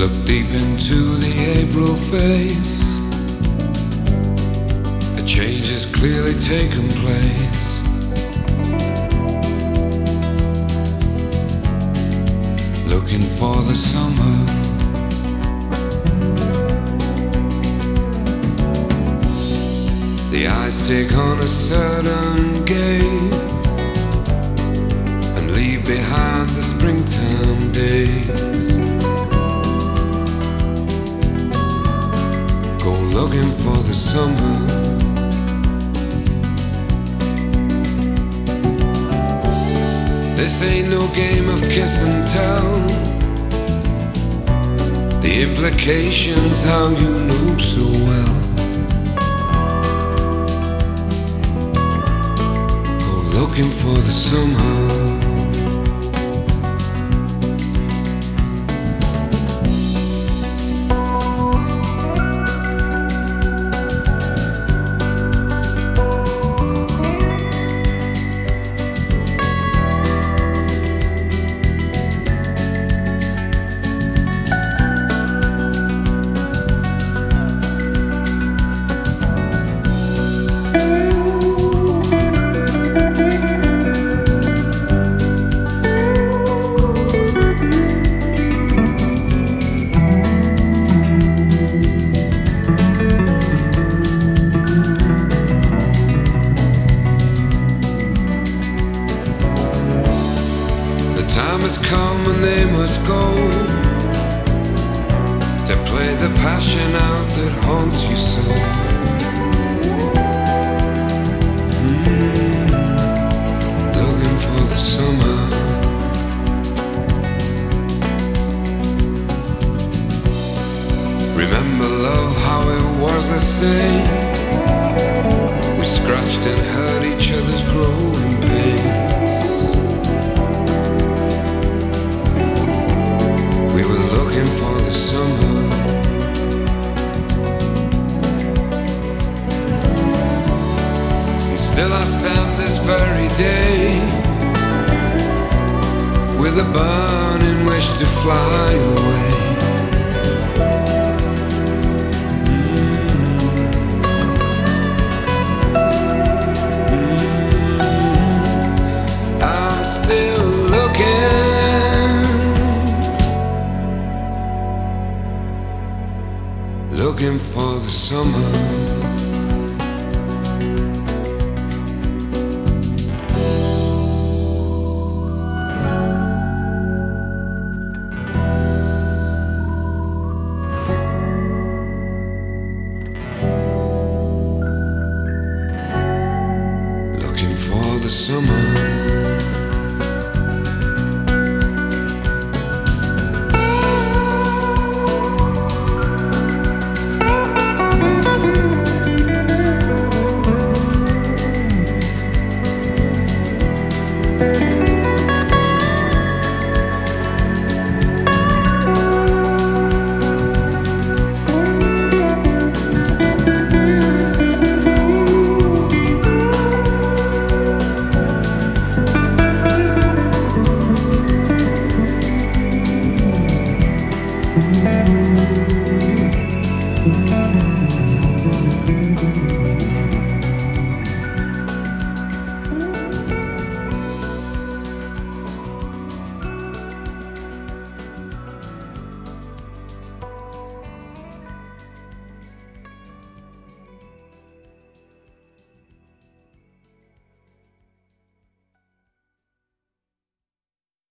Look deep into the April face. A change has clearly taken place. Looking for the summer. The eyes take on a certain gaze and leave behind the springtime days. Go looking for the summer. This ain't no game of kiss and tell. The implications how you know so well. Go looking for the summer. Time has come and they must go to play the passion out that haunts you so. Looking for the summer. Remember love, how it was the same. We scratched and hurt each other's growing pains. We were looking for the summer. And still I stand this very day with a burning wish to fly away. I'm still looking for the summer. Looking for the summer.